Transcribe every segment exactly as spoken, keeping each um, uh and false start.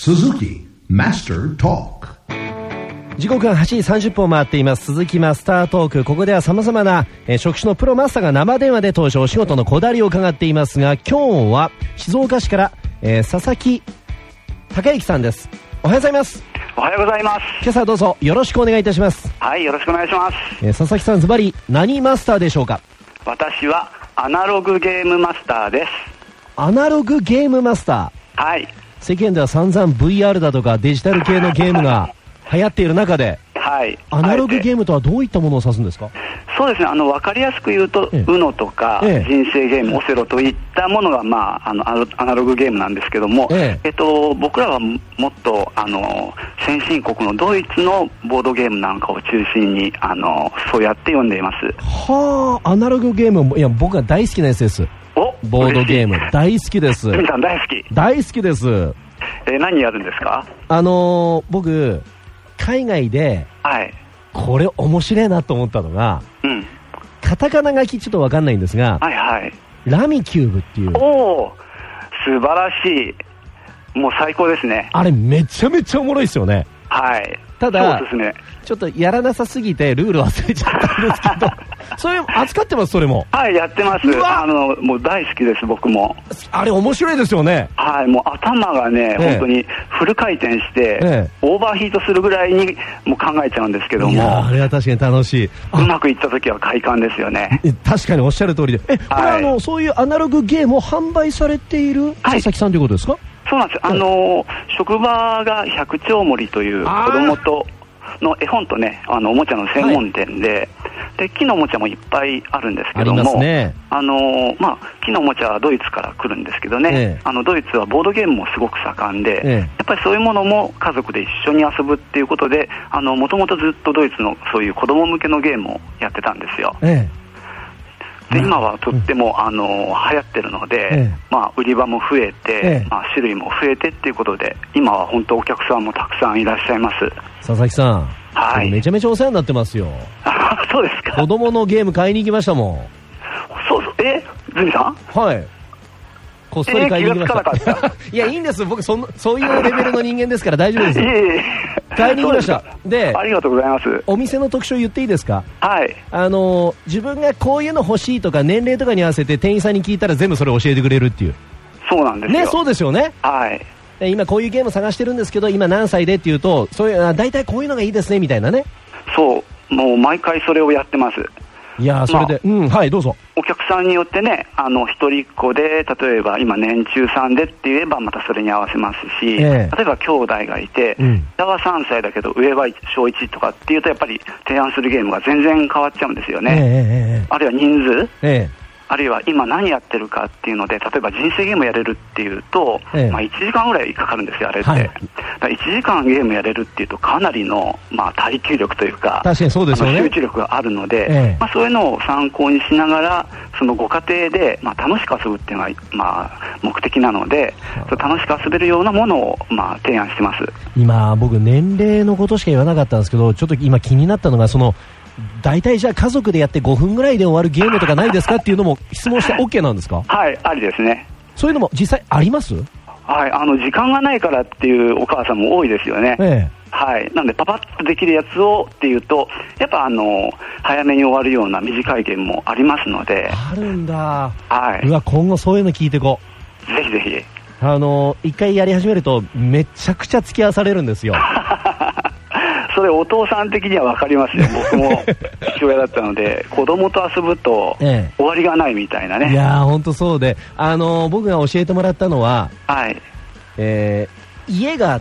Suzuki Master Talk。 時刻ははちじさんじゅっぷんを回っています。鈴木マスタートーク。ここでは様々な、えー、職種のプロマスターが生電話で登場、お仕事のこだわりを伺っていますが、今日は静岡市から、えー、佐々木孝之さんです。おはようございます。 おはようございます。 今朝どうぞよろしくお願いいたします。 はい、よろしくお願いします。 えー、佐々木さん、ズバリ何マスターでしょうか？ 私はアナログゲームマスターです。 アナログゲームマスター。 はい。 世間では散々 ブイアール だとかデジタル系のゲームが流行っている中で、 はい、 アナログゲームとはどういったものを指すんですか？ そうですね、あの分かりやすく言うと、 ええ、 ウノとか、 ええ、 人生ゲーム、オセロといったものが、まあ、あのアナログゲームなんですけども、 えええっと、僕らはもっとあの先進国のドイツのボードゲームなんかを中心にあのそうやって読んでいます。 はあ、アナログゲーム、いや僕が大好きなやつです。 おボードゲーム大好きです。 皆さん大好き大好きです。 えー、何やるんですか？ あのー、僕海外で、はい、これ面白いなと思ったのが、うん、カタカナ書きちょっと分かんないんですが、はいはい、ラミキューブっていう。 おー、素晴らしい。もう最高ですね。 あれめちゃめちゃおもろいですよね。 はい。 ただそうですね、 ちょっとやらなさすぎてルール忘れちゃったんですけどそれ扱ってます？それもはい、やってます。あのもう大好きです。僕もあれ面白いですよね。 はい、もう頭がね、ええ、本当にフル回転して、ええ、オーバーヒートするぐらいにもう考えちゃうんですけども、いやあれは確かに楽しい。 うまくいった時は快感ですよね。 確かにおっしゃる通りで、え、これ、はい、あのそういうアナログゲームを販売されている佐々木さんということですか？はい、 そうなんです。あの職場が百丁森という子供との絵本とね、あのおもちゃの専門店で、はい、で木のおもちゃもいっぱいあるんですけども、ありますね。あのまあ、木のおもちゃはドイツから来るんですけどね、ええ、あのドイツはボードゲームもすごく盛んで、ええ、やっぱりそういうものも家族で一緒に遊ぶっていうことで、もともとずっとドイツのそういう子供向けのゲームをやってたんですよ。ええで今はとっても、うん、あの流行ってるので、ええまあ、売り場も増えて、ええまあ、種類も増えてっていうことで今は本当お客さんもたくさんいらっしゃいます。 佐々木さん、はい、めちゃめちゃお世話になってますよ。 そうですか。 子供のゲーム買いに行きましたもん。 そうそう、えズミさん？ はいこっそり買いに行きました。 えー、気がつかなかった。 いやいいんです、僕そのそういうレベルの人間ですから大丈夫です。いえいえ買いに行きました。で、 ありがとうございます。 お店の特徴言っていいですか？はい。あの自分がこういうの欲しいとか年齢とかに合わせて店員さんに聞いたら全部それを教えてくれるっていう。 そうなんですよ。 ね、そうですよね。はい。今こういうゲーム探してるんですけど今何歳でっていうと、そういう大体こういうのがいいですねみたいなね。 そう、もう毎回それをやってます。 いやそれで、まあ、うんはいどうぞ。 お客さんによってね、あの一人っ子で例えば今年中さんでって言えばまたそれに合わせますし、えー、例えば兄弟がいて、うん、下はさんさいだけど上は小いちとかっていうとやっぱり提案するゲームが全然変わっちゃうんですよね。えー、あるいは人数、えーあるいは今何やってるかっていうので、例えば人生ゲームやれるっていうと、ええまあ、いちじかんぐらいかかるんですよあれって、はい、だからいちじかんゲームやれるっていうとかなりの、まあ、耐久力というか確かにそうですよね、 集中力があるので、ええまあ、そういうのを参考にしながらそのご家庭で、まあ、楽しく遊ぶっていうのが、まあ、目的なので、そ楽しく遊べるようなものを、まあ、提案してます。 今僕年齢のことしか言わなかったんですけど、ちょっと今気になったのがその大体じゃあ家族でやってごふんぐらいで終わるゲームとかないですかっていうのも質問して OK なんですか？ はい、ありですね。 そういうのも実際あります？ はい、あの時間がないからっていうお母さんも多いですよね。ええ、はい、なんでパパッとできるやつをっていうとやっぱあの早めに終わるような短いゲームもありますので。あるんだ。はい。うわ今後そういうの聞いてこう。ぜひぜひ。 あの一回やり始めるとめちゃくちゃ付き合わされるんですよ。 それお父さん的には分かりますよ。僕も父親だったので子供と遊ぶと終わりがないみたいなね。 ええ、いやー本当そうで、あのー、僕が教えてもらったのは、はいえー、家があって、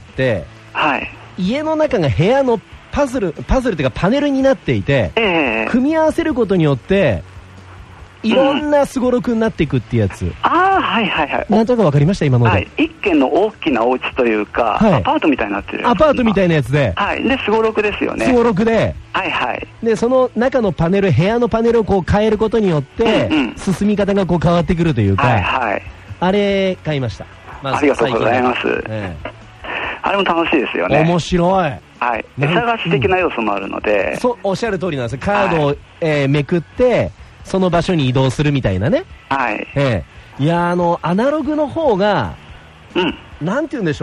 はい、家の中が部屋のパズルパズルっていうかパネルになっていて、ええ、組み合わせることによっていろんなすごろくになっていくっていうやつ、うん、ああはいはいはい、なんとなく分かりました今ので、はい、 一軒の大きなお家というか、はい、アパートみたいになってるアパートみたいなやつで、 はい、ですごろくですよね。 すごろくで、 はいはい、 でその中のパネル部屋のパネルをこう変えることによって、うんうん、進み方がこう変わってくるというか、はいはい、あれ買いました、 まあ、ありがとうございます、ええ、あれも楽しいですよね。 面白い、 はい、餌がし的な要素もあるので、 うん、そうおっしゃる通りなんです。カードを、はいえー、めくってその場所に移動するみたいなね。はい。ええ、いやあのアナログの方が、うん、なんて言うんでしょう。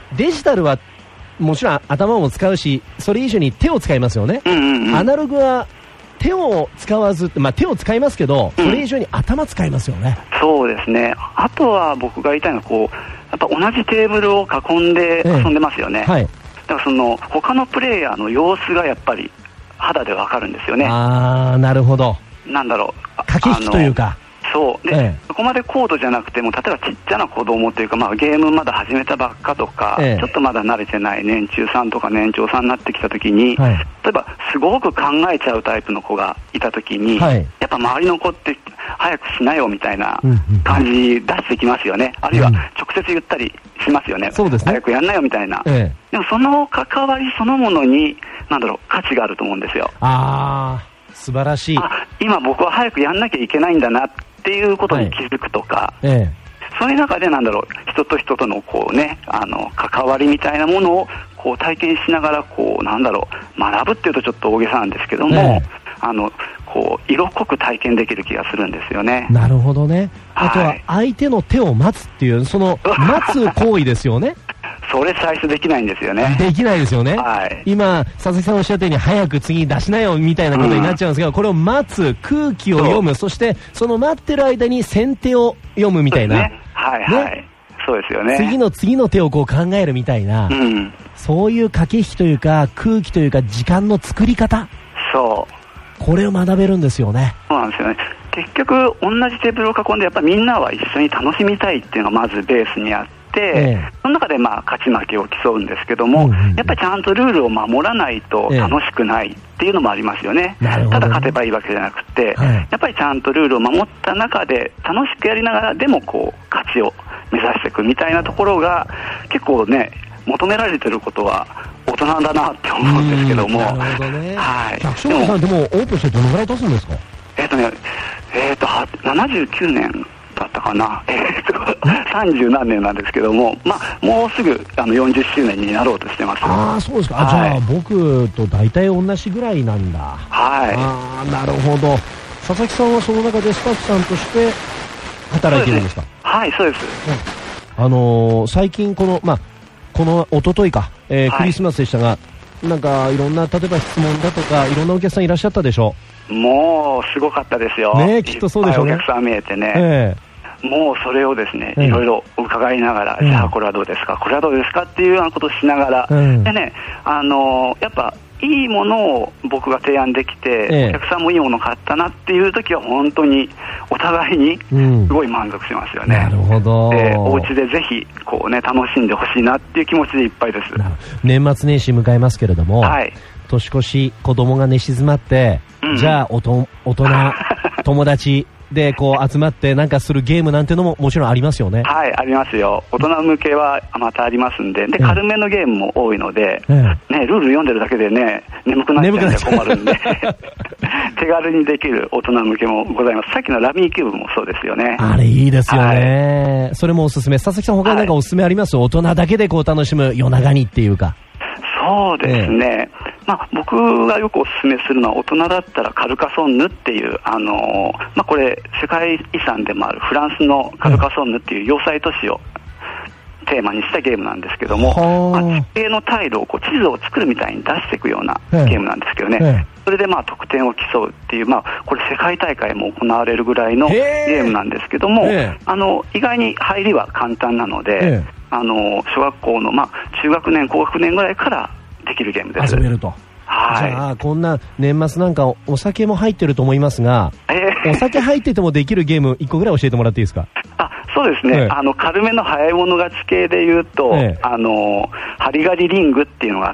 デジタルはもちろん頭も使うし、それ以上に手を使いますよね。 うんうんうん、 アナログは手を使わず、まあ、手を使いますけど、それ以上に頭使いますよね。 うん、そうですね。あとは僕が言いたいのはこうやっぱ同じテーブルを囲んで遊んでますよね。ええ、はい、だからその他のプレイヤーの様子がやっぱり肌でわかるんですよね。 ああ、なるほど。 なんだろう、 駆け引きというか。 そうで、ええ、そこまで高度じゃなくても、例えばちっちゃな子供というか、まあ、ゲームまだ始めたばっかとか、ええ、ちょっとまだ慣れてない年中さんとか年長さんになってきたときに、はい、例えばすごく考えちゃうタイプの子がいたときに、はい、やっぱ周りの子って早くしなよみたいな感じ出してきますよね、うんうん、あるいは直接言ったりしますよね、 そうですね、 早くやんなよみたいな、 ええ、 でもその関わりそのものになんだろう、価値があると思うんですよ。 あー、素晴らしい。 あ、今僕は早くやんなきゃいけないんだなっていうことに気づくとか、はいええ、そういう中でなんだろう、人と人とのこうね、あの関わりみたいなものをこう体験しながらこうなんだろう、学ぶっていうとちょっと大げさなんですけども、ええ、あのこう色濃く体験できる気がするんですよね。 なるほどね。あとは相手の手を待つっていうその待つ行為ですよね。 それ最初できないんですよね。 できないですよね。 はい、 今佐々木さんおっしゃったように早く次出しなよみたいなことになっちゃうんですけど、うん、これを待つ、空気を読む、 そ, そしてその待ってる間に先手を読むみたいな、 ね、はいはい、ね、そうですよね。 次の次の手をこう考えるみたいな、うん、そういう駆け引きというか空気というか時間の作り方、 そうこれを学べるんですよね。 そうなんですよね。結局同じテーブルを囲んでやっぱみんなは一緒に楽しみたいっていうのがまずベースにあって、ええ、その中でまあ勝ち負けを競うんですけども、うんうんうん、やっぱりちゃんとルールを守らないと楽しくないっていうのもありますよね。ええ、ただ勝てばいいわけじゃなくて、はい、やっぱりちゃんとルールを守った中で楽しくやりながらでもこう勝ちを目指していくみたいなところが結構ね求められてることは大人だなって思うんですけども。 なるほどね。 はい。 百姓さんでもオープンしてどのぐらい経つんですか？ えっとね、えっとななじゅうきゅうねんだったかな、えー、とさんじゅう何年なんですけども、まあ、もうすぐあのよんじゅっしゅうねんになろうとしてます。 ああ、そうですか。はい、あ、じゃあ僕と大体同じぐらいなんだ。 はい。 ああ、なるほど。佐々木さんはその中でスタッフさんとして働いているんですか？ そうですね。はい、そうです。 うん、あのー、最近この、まあ、この一昨日か、えーはい、クリスマスでしたが、なんかいろんな例えば質問だとかいろんなお客さんいらっしゃったでしょう？ もうすごかったですよ。 ね、きっとそうでしょうね。 いっぱいお客さん見えてね。 えーもうそれをですね、いろいろ伺いながら、うん、じゃあこれはどうですか、これはどうですかっていうようなことをしながら、うん、でね、あのー、やっぱいいものを僕が提案できて、ええ、お客さんもいいものを買ったなっていう時は本当にお互いにすごい満足しますよね。 うん、なるほど。 で、お家でぜひこうね楽しんでほしいなっていう気持ちでいっぱいです。 年末年始迎えますけれども、はい、年越し子供が寝静まって、うん、じゃあおと大人友達でこう集まってなんかするゲームなんてのももちろんありますよね。 はい、ありますよ。大人向けはまたありますんで、で軽めのゲームも多いので、ええね、ルール読んでるだけでね眠くなっちゃうんで困るんで手軽にできる大人向けもございます。さっきのラミーキューブもそうですよね。 あれいいですよね、はい、それもおすすめ。佐々木さん他に何かおすすめあります？はい、大人だけでこう楽しむ夜長にっていうか。 そうですね、ええ、まあ、僕がよくお勧めするのは大人だったらカルカソンヌっていう、あのーまあ、これ世界遺産でもあるフランスのカルカソンヌっていう要塞都市をテーマにしたゲームなんですけども、まあ、地形の態度をこう地図を作るみたいに出していくようなゲームなんですけどね、ええ、それでまあ得点を競うっていう、まあ、これ世界大会も行われるぐらいのゲームなんですけども、ええ、あの意外に入りは簡単なので、ええ、あの小学校の、まあ、中学年高学年ぐらいからできるゲームです。 遊べると。はい、じゃあこんな年末なんかお酒も入ってると思いますが、えー、お酒入っててもできるゲームいっこぐらい教えてもらっていいですか？ あ、そうですね、えー、あの軽めの早い者勝ち系でいうと、えー、あのハリガリリングっていうのがあって、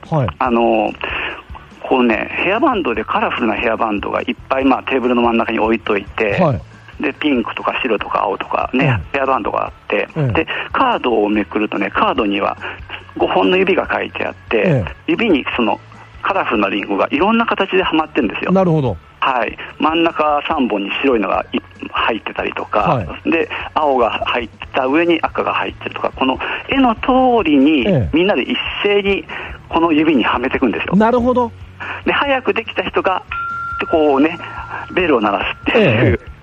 はい、あのこうねヘアバンドでカラフルなヘアバンドがいっぱい、まあ、テーブルの真ん中に置いといて、はい、でピンクとか白とか青とかね、うん、ヘアバンドがあって、うん、でカードをめくるとねカードにはごほんの指が書いてあって、うん、指にそのカラフルなリンゴがいろんな形ではまってるんですよ。 なるほど。 はい、真ん中さんぼんに白いのが入ってたりとか、はい、で青が入った上に赤が入ってるとか、この絵の通りに、ええ、みんなで一斉にこの指にはめていくんですよ。 なるほど。 で早くできた人がでこうねベルを鳴らすっていう、ええ、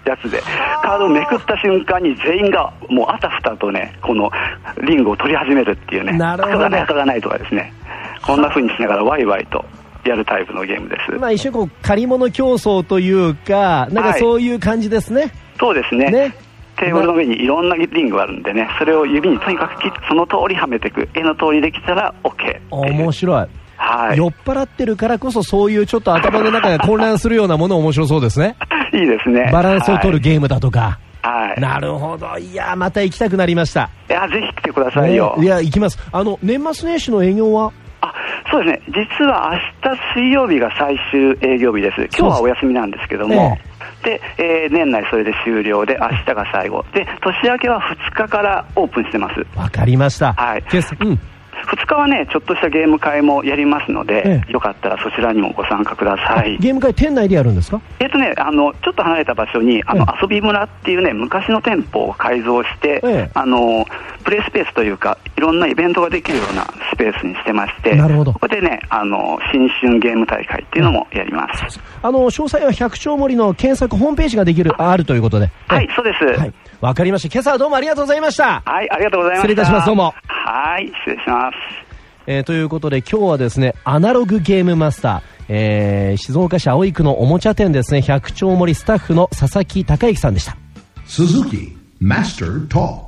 やつで、カードをめくった瞬間に全員がもうあたふたとね、このリングを取り始めるっていうね、 なるほど、 赤がない赤がないとかですね、こんな風にしながらワイワイとやるタイプのゲームです。 まあ、一緒にこう借り物競争というか、なんかそういう感じですね。はい、 そうですね。ね、テーブルの上にいろんなリングがあるんでね、それを指にとにかくその通りはめていく、絵の通りできたら OK。 面白い。 はい、 酔っ払ってるからこそそういうちょっと頭の中が混乱するようなもの面白そうですね。 いいですね。 バランスを取るゲームだとか。 はい、 なるほど。いやまた行きたくなりました。 いやぜひ来てくださいよ。 ね、いや行きます。あの年末年始の営業は？ あ、そうですね。実は明日水曜日が最終営業日です。今日はお休みなんですけども、で、えー、年内それで終了で明日が最後で、年明けはふつかからオープンしてます。 わかりました。 はい。 うん、 ふつかはね、ちょっとしたゲーム会もやりますので、ええ、よかったらそちらにもご参加ください。 ゲーム会店内でやるんですか？ えっとね、あのちょっと離れた場所にあの、ええ、遊び村っていうね、昔の店舗を改造して、ええ、あのプレイスペースというかいろんなイベントができるようなスペースにしてまして、 なるほど。 ここでね、あの新春ゲーム大会っていうのもやります。 うん、そうそう、あの詳細は百丁森の検索ホームページができるあるということで。 はい、そうです。 はい、わかりました。今朝はどうもありがとうございました。 はい、ありがとうございました。 失礼いたします。どうも。 はい、失礼します。 えー、ということで今日はですね、アナログゲームマスター、えー、静岡市葵区のおもちゃ店ですね、百丁森スタッフの佐々木孝之さんでした。 鈴木マスタートーク。